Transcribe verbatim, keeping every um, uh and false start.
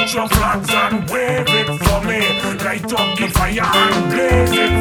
Put your flags and wave it for me. Light up the fire and blaze it